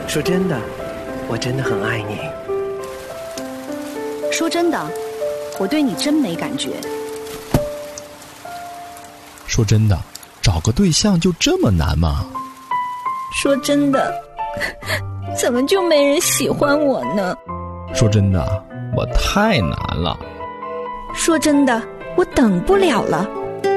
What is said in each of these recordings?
说真的，我真的很爱你。 说真的，我对你真没感觉。 说真的，找个对象就这么难吗？ 说真的，怎么就没人喜欢我呢？ 说真的，我太难了。 说真的，我等不了了。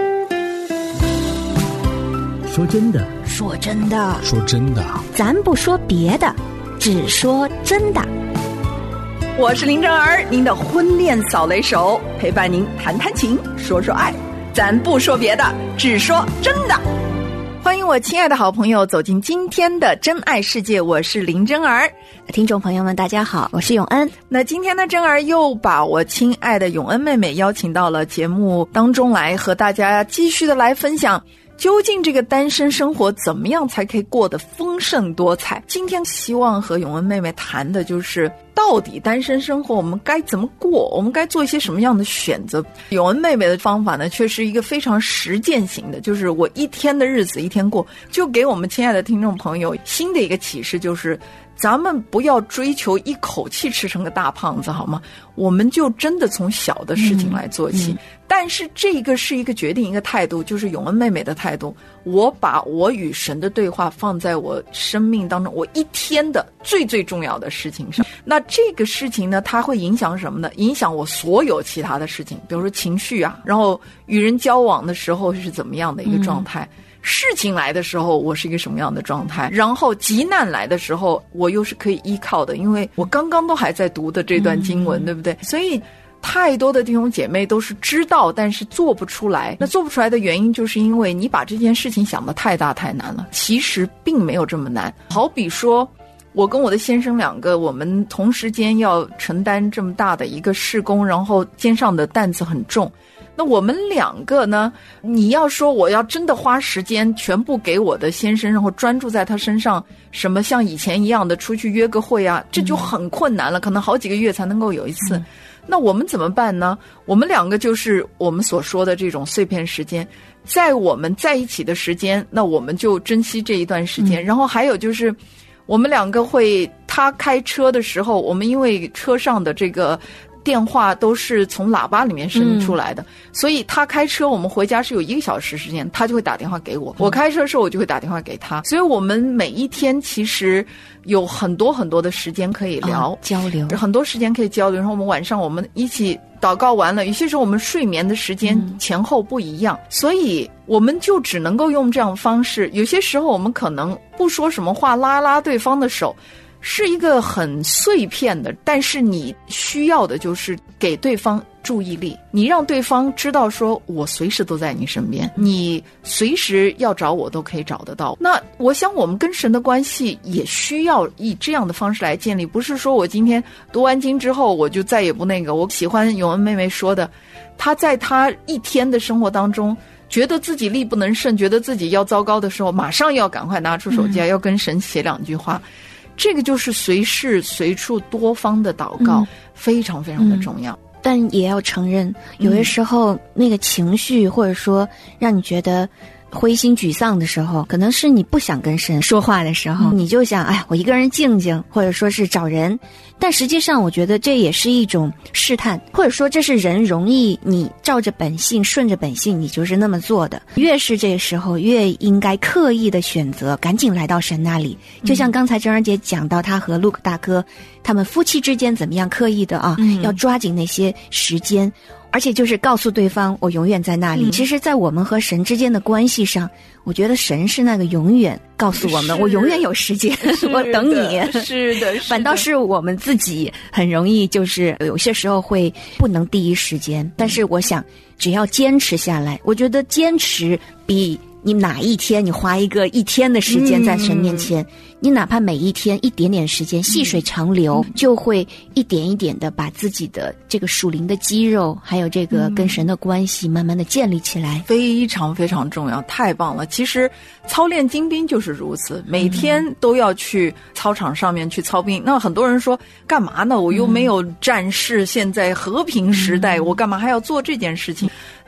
说真的， 说真的， 说真的， 咱不说别的，只说真的。 我是林正儿，您的婚恋扫雷手，陪伴您谈谈情，说说爱，咱不说别的，只说真的。欢迎我亲爱的好朋友走进今天的真爱世界，我是林真儿。 听众朋友们大家好，我是永恩。 那今天的真儿又把我亲爱的永恩妹妹邀请到了节目当中来，和大家继续的来分享究竟这个单身生活怎么样才可以过得丰盛多彩。今天希望和永恩妹妹谈的就是到底单身生活我们该怎么过，我们该做一些什么样的选择。永恩妹妹的方法呢，却是一个非常实践型的，就是我一天的日子一天过，就给我们亲爱的听众朋友新的一个启示，就是咱们不要追求一口气吃成个大胖子好吗？我们就真的从小的事情来做起。但是这个是一个决定，一个态度，就是永恩妹妹的态度。我把我与神的对话放在我生命当中，我一天的最重要的事情上。那这个事情呢，它会影响什么呢？影响我所有其他的事情，比如说情绪啊，然后与人交往的时候是怎么样的一个状态。事情来的时候我是一个什么样的状态，然后急难来的时候我又是可以依靠的，因为我刚刚都还在读的这段经文，对不对？所以太多的弟兄姐妹都是知道但是做不出来，那做不出来的原因就是因为你把这件事情想得太大太难了，其实并没有这么难。好比说我跟我的先生两个，我们同时间要承担这么大的一个事工，然后肩上的担子很重，那我们两个呢，你要说我要真的花时间全部给我的先生，然后专注在他身上，什么像以前一样的出去约个会啊，这就很困难了，可能好几个月才能够有一次。那我们怎么办呢？我们两个就是我们所说的这种碎片时间，在我们在一起的时间，那我们就珍惜这一段时间。然后还有就是我们两个会，他开车的时候，我们因为车上的这个电话都是从喇叭里面伸出来的，所以他开车，我们回家是有1个小时时间，他就会打电话给我，我开车的时候我就会打电话给他，所以我们每一天其实有很多很多的时间可以聊， 交流， 很多时间可以交流。然后我们晚上我们一起祷告完了，有些时候我们睡眠的时间前后不一样，所以我们就只能够用这样的方式。有些时候我们可能不说什么话，拉拉对方的手，是一个很碎片的，但是你需要的就是给对方注意力，你让对方知道说我随时都在你身边，你随时要找我都可以找得到。那我想我们跟神的关系也需要以这样的方式来建立，不是说我今天读完经之后我就再也不那个。我喜欢永恩妹妹说的，她在她一天的生活当中觉得自己力不能胜，觉得自己要糟糕的时候，马上要赶快拿出手机要跟神写2句话。这个就是随时随处多方的祷告，非常非常的重要。 但也要承认，有些时候那个情绪或者说让你觉得灰心沮丧的时候，可能是你不想跟神说话的时候，你就想哎，我一个人静静，或者说是找人。但实际上我觉得这也是一种试探，或者说这是人容易你照着本性顺着本性，你就是那么做的。越是这个时候越应该刻意的选择赶紧来到神那里。就像刚才郑儿姐讲到她和陆大哥他们夫妻之间怎么样刻意的要抓紧那些时间，而且就是告诉对方我永远在那里。其实在我们和神之间的关系上，我觉得神是那个永远告诉我们我永远有时间，我等你。 是的， 反倒是我们自己很容易就是有些时候会不能第一时间。但是我想只要坚持下来，我觉得坚持比你哪一天你花一天的时间在神面前，你哪怕每一天一点点时间细水长流，就会一点一点的把自己的这个属灵的肌肉还有这个跟神的关系慢慢的建立起来。 非常非常重要，太棒了。其实操练精兵就是如此，每天都要去操场上面去操兵。那很多人说干嘛呢，我又没有战事，现在和平时代我干嘛还要做这件事情。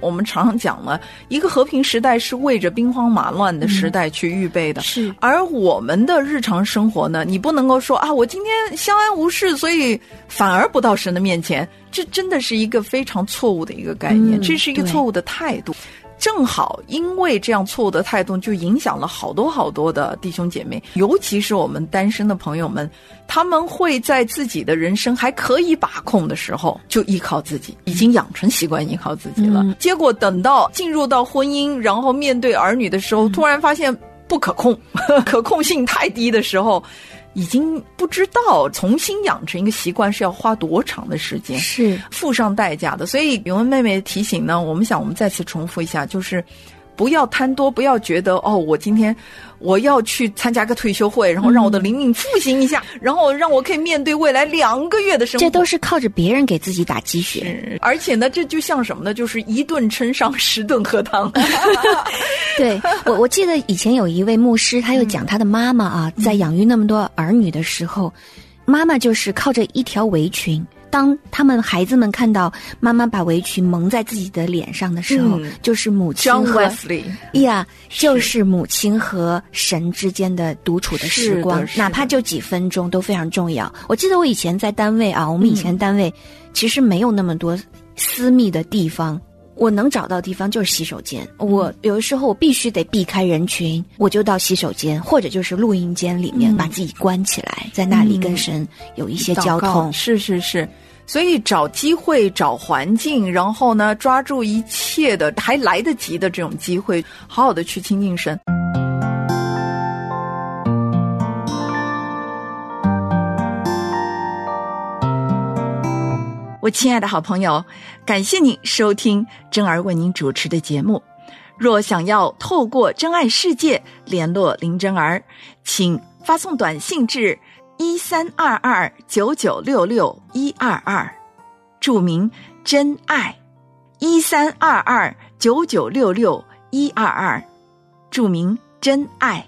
我们常常讲了，一个和平时代是为着兵荒马乱的时代去预备的， 是。 而我们的日常生活呢，你不能够说啊，我今天相安无事，所以反而不到神的面前，这真的是一个非常错误的一个概念，这是一个错误的态度。正好因为这样错误的态度，就影响了好多好多的弟兄姐妹，尤其是我们单身的朋友们，他们会在自己的人生还可以把控的时候，就依靠自己，已经养成习惯依靠自己了。结果等到进入到婚姻，然后面对儿女的时候，突然发现不可控，可控性太低的时候，已经不知道重新养成一个习惯是要花多长的时间， 是付上代价的。所以永恩妹妹的提醒呢，我们再次重复一下，就是不要贪多，不要觉得我今天我要去参加个退休会，然后让我的灵命复兴一下，然后让我可以面对未来2个月的生活。 这都是靠着别人给自己打鸡血。 而且呢，这就像什么呢？就是1顿称伤10顿喝汤。 对，我记得以前有一位牧师，他又讲他的妈妈啊，在养育那么多儿女的时候，妈妈就是靠着一条围裙。当他们孩子们看到妈妈把围裙蒙在自己的脸上的时候，就是母亲和就是母亲和神之间的独处的时光，哪怕就几分钟都非常重要。我记得我以前在单位啊，我们以前单位其实没有那么多私密的地方，我能找到地方就是洗手间。我有的时候我必须得避开人群，我就到洗手间或者就是录音间里面把自己关起来，在那里跟神有一些交通。 是。所以找机会，找环境，然后呢，抓住一切的还来得及的这种机会，好好的去亲近神。我亲爱的好朋友，感谢您收听真儿为您主持的节目。若想要透过真爱世界联络林真儿，请发送短信至132299662122，注明真爱132299662122，注明真爱。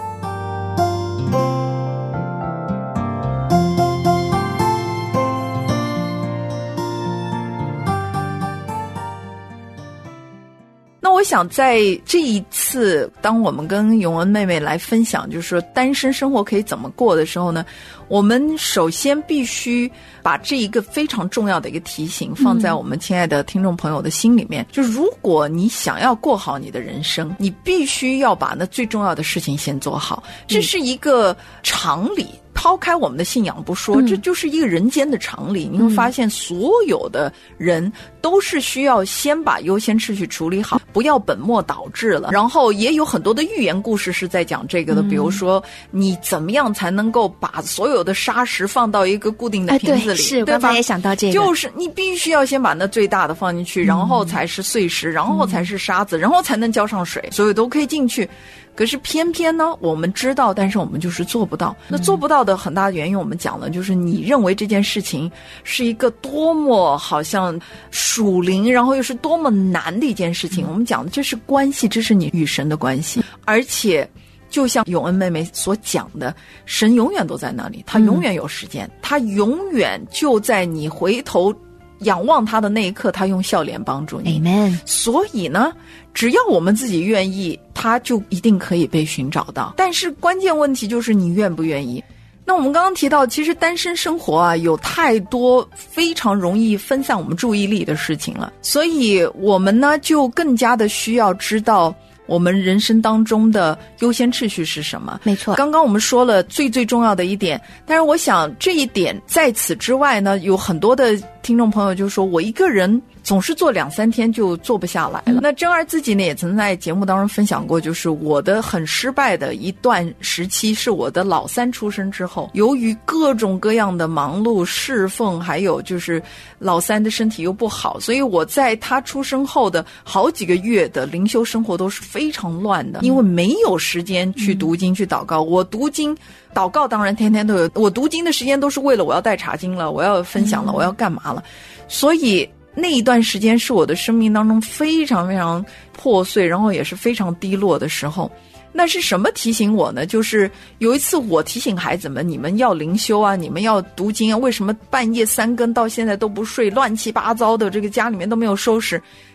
那我想在这一次当我们跟永恩妹妹来分享就是说单身生活可以怎么过的时候呢，我们首先必须把这一个非常重要的一个提醒放在我们亲爱的听众朋友的心里面，就是如果你想要过好你的人生，你必须要把那最重要的事情先做好，这是一个常理。抛开我们的信仰不说，这就是一个人间的常理。你会发现所有的人都是需要先把优先次序处理好，不要本末倒置了。然后也有很多的寓言故事是在讲这个的，比如说你怎么样才能够把所有的沙石放到一个固定的瓶子里， 是，刚才也想到这个， 就是你必须要先把那最大的放进去，然后才是碎石，然后才是沙子，然后才能浇上水，所有都可以进去。可是偏偏呢，我们知道，但是我们就是做不到。那做不到的很大的原因，我们讲了，就是你认为这件事情是一个多么好像属灵，然后又是多么难的一件事情。我们讲的这是关系，这是你与神的关系，而且就像永恩妹妹所讲的，神永远都在那里，他永远有时间，他永远就在你回头仰望他的那一刻，他用笑脸帮助你。 Amen。 所以呢，只要我们自己愿意，他就一定可以被寻找到。但是关键问题就是你愿不愿意。那我们刚刚提到，其实单身生活啊，有太多非常容易分散我们注意力的事情了，所以我们呢就更加的需要知道我们人生当中的优先次序是什么。 没错， 刚刚我们说了最重要的一点，但是我想这一点在此之外呢，有很多的听众朋友就说，我一个人总是做2-3天就做不下来了。那真儿自己呢也曾在节目当中分享过，就是我的很失败的一段时期是我的老三出生之后，由于各种各样的忙碌侍奉，还有就是老三的身体又不好，所以我在他出生后的好几个月的灵修生活都是非常乱的，因为没有时间去读经去祷告。我读经祷告当然天天都有，我读经的时间都是为了我要带查经了，我要分享了，我要干嘛了。所以那一段时间是我的生命当中非常非常破碎，然后也是非常低落的时候。那是什么提醒我呢？就是有一次我提醒孩子们，你们要灵修啊，你们要读经啊，为什么半夜3更到现在都不睡，乱七八糟的，这个家里面都没有收拾。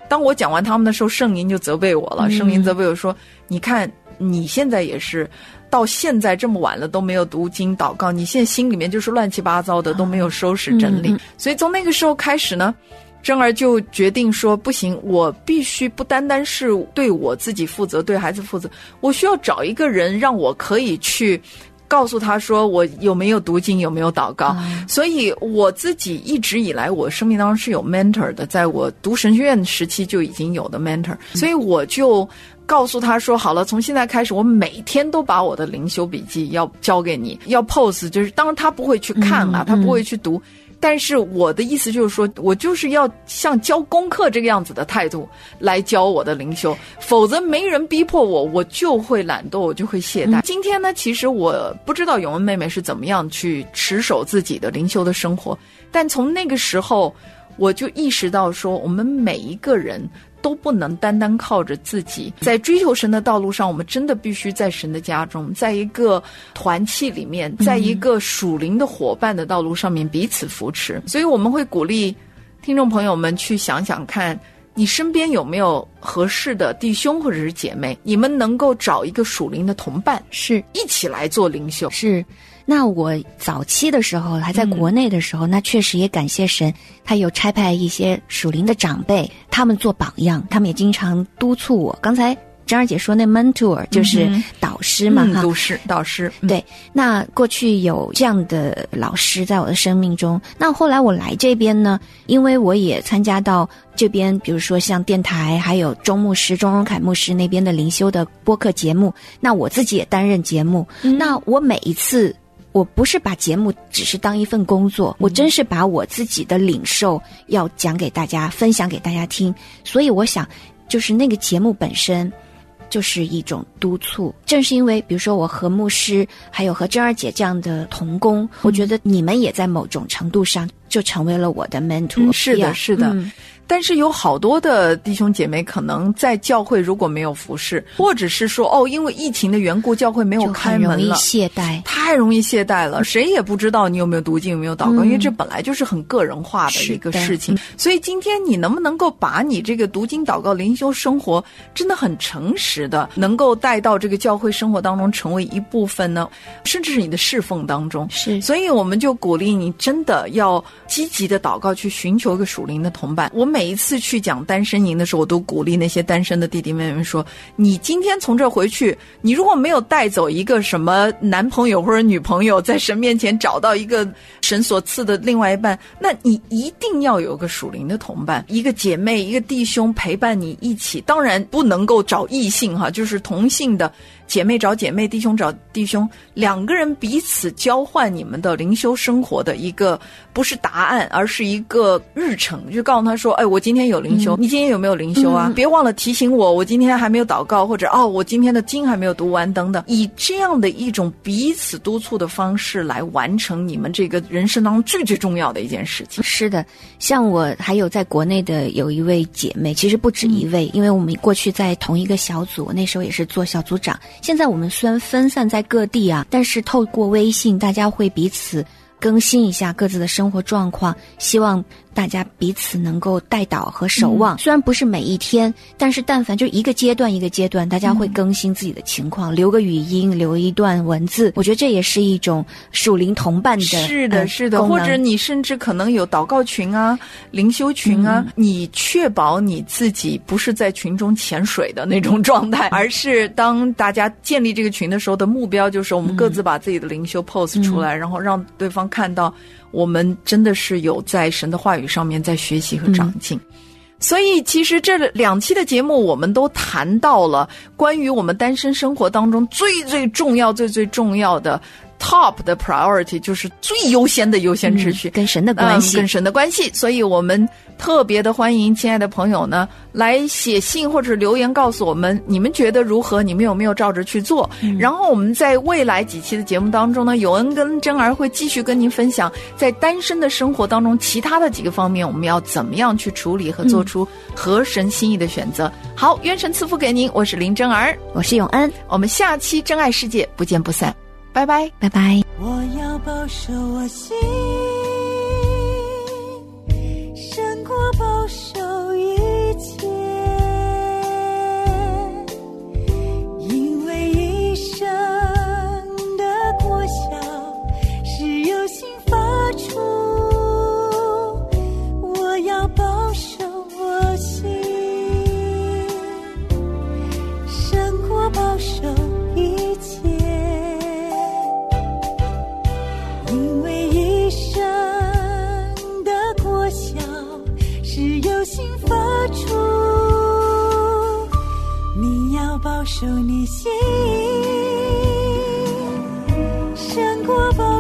当我讲完他们的时候，圣灵就责备我了。圣灵责备我说，你看你现在也是到现在这么晚了都没有读经祷告，你现在心里面就是乱七八糟的，都没有收拾整理。所以从那个时候开始呢，珍儿就决定说，不行，我必须不单单是对我自己负责，对孩子负责，我需要找一个人让我可以去告诉他说我有没有读经，有没有祷告。所以我自己一直以来我生命当中是有 mentor 的，在我读神学院时期就已经有的 mentor， 所以我就告诉他说，好了，从现在开始我每天都把我的灵修笔记要交给你，要 post， 就是当然他不会去看啊，他不会去读，但是我的意思就是说，我就是要像教功课这个样子的态度来教我的灵修，否则没人逼迫我，我就会懒惰，我就会懈怠。今天呢，其实我不知道永恩妹妹是怎么样去持守自己的灵修的生活，但从那个时候我就意识到说，我们每一个人都不能单单靠着自己，在追求神的道路上，我们真的必须在神的家中，在一个团契里面，在一个属灵的伙伴的道路上面彼此扶持。所以我们会鼓励听众朋友们去想想看，你身边有没有合适的弟兄或者是姐妹，你们能够找一个属灵的同伴， 是一起来做灵修。 是，那我早期的时候还在国内的时候，那确实也感谢神，他有差派一些属灵的长辈，他们做榜样，他们也经常督促我。刚才张儿姐说那 mentor 就是导师嘛，导师，对。那过去有这样的老师在我的生命中，那后来我来这边呢，因为我也参加到这边，比如说像电台，还有钟牧师、钟荣凯牧师那边的灵修的播客节目，那我自己也担任节目。那我每一次，我不是把节目只是当一份工作，我真是把我自己的领受要讲给大家，分享给大家听。所以我想，就是那个节目本身就是一种督促。正是因为比如说我和牧师还有和珍儿姐这样的同工，我觉得你们也在某种程度上就成为了我的 mentor。 是的，是的。但是有好多的弟兄姐妹可能在教会如果没有服侍，或者是说因为疫情的缘故教会没有开门了， 就很容易懈怠， 太容易懈怠了，谁也不知道你有没有读经有没有祷告，因为这本来就是很个人化的一个事情。所以今天你能不能够把你这个读经祷告灵修生活真的很诚实的能够带到这个教会生活当中成为一部分呢？甚至是你的侍奉当中。 是， 所以我们就鼓励你真的要积极的祷告，去寻求一个属灵的同伴。我每一次去讲单身营的时候，我都鼓励那些单身的弟弟妹妹说，你今天从这回去，你如果没有带走一个什么男朋友或者女朋友，在神面前找到一个神所赐的另外一半，那你一定要有个属灵的同伴，一个姐妹一个弟兄陪伴你一起。当然不能够找异性哈，就是同性的姐妹找姐妹，弟兄找弟兄，两个人彼此交换你们的灵修生活的一个不是答案，而是一个日程，就告诉他说，我今天有灵修，你今天有没有灵修啊？别忘了提醒我今天还没有祷告，或者我今天的经还没有读完等等，以这样的一种彼此督促的方式来完成你们这个人生当中最最重要的一件事情。 是的，像我还有在国内的有一位姐妹，其实不止一位，因为我们过去在同一个小组，我那时候也是做小组长。现在我们虽然分散在各地啊，但是透过微信大家会彼此更新一下各自的生活状况，希望大家彼此能够带导和守望。虽然不是每一天，但是但凡就一个阶段一个阶段，大家会更新自己的情况，留个语音，留一段文字。我觉得这也是一种属灵同伴的是的是的，或者你甚至可能有祷告群啊、灵修群啊，你确保你自己不是在群中潜水的那种状态，而是当大家建立这个群的时候的目标就是我们各自把自己的灵修 post 出来，然后让对方看到我们真的是有在神的话语上面在学习和长进。所以其实这2期的节目我们都谈到了关于我们单身生活当中最最重要最最重要的 top 的 priority， 就是最优先的优先秩序， 跟神的关系， 跟神的关系。所以我们特别的欢迎亲爱的朋友呢来写信或者留言告诉我们你们觉得如何，你们有没有照着去做。然后我们在未来几期的节目当中呢，友恩跟珍儿会继续跟您分享在单身的生活当中其他的几个方面我们要怎么样去处理和做出合神心意的选择。好，愿神赐福给您，我是林珍儿， 我是永恩， 我们下期真爱世界不见不散，拜拜拜拜。 我要保守我心胜过保守一切。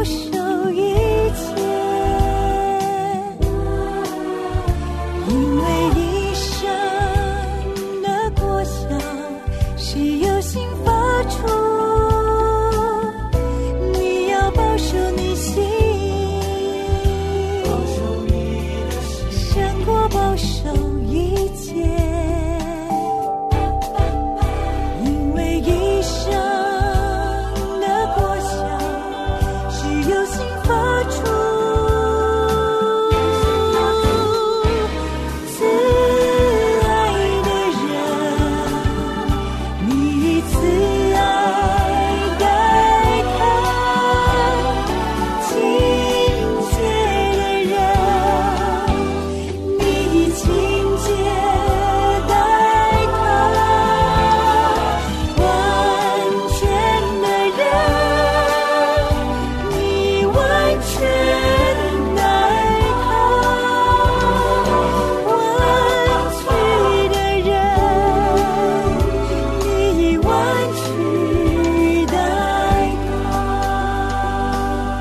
守一切，因为一生的果效是由心发出，你要保守你心，胜过保守一切，因为一生的果效是由心发出，慈爱的人，你以慈爱待他，亲切的人，你以亲切待他，完全的人，你完全待他，弯曲的人，你弯曲待他。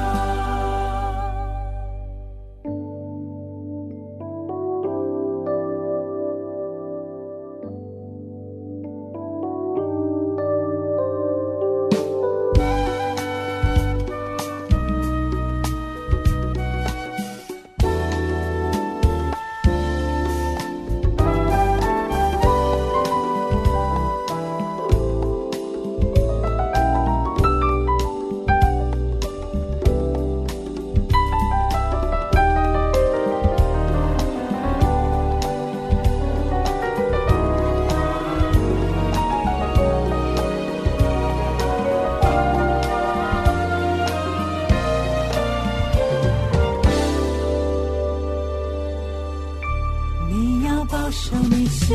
你要保守你心，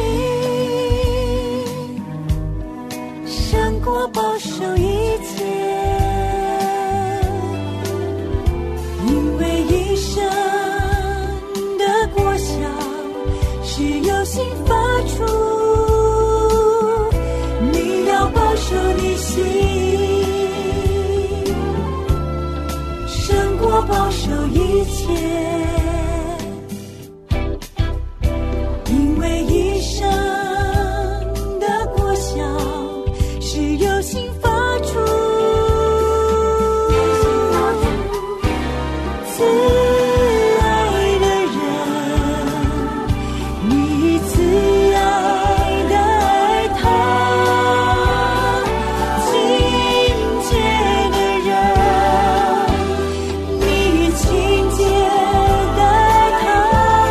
胜过保守一切，因为一生的果效是由心发出，你要保守你心，胜过保守一切，因为一生的果效是由心发出，慈爱的人，你以慈爱待他，亲切的人，你以亲切待他，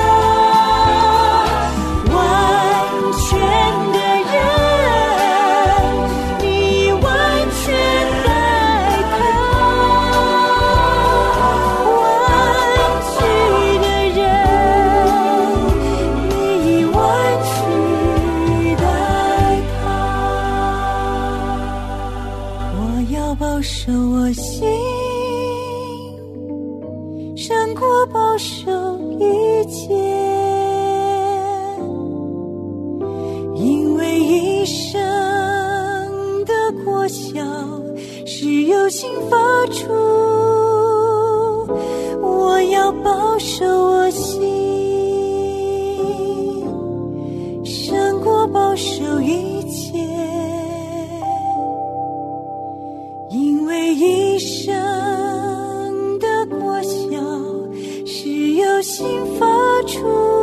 完全的人，你完全待他，弯曲的人，你弯曲待他。我要保守我心，胜过保守一切，因为一生的果效是由心发出，我要保守我心，胜过保守一切，因为一生的果效是由心发出。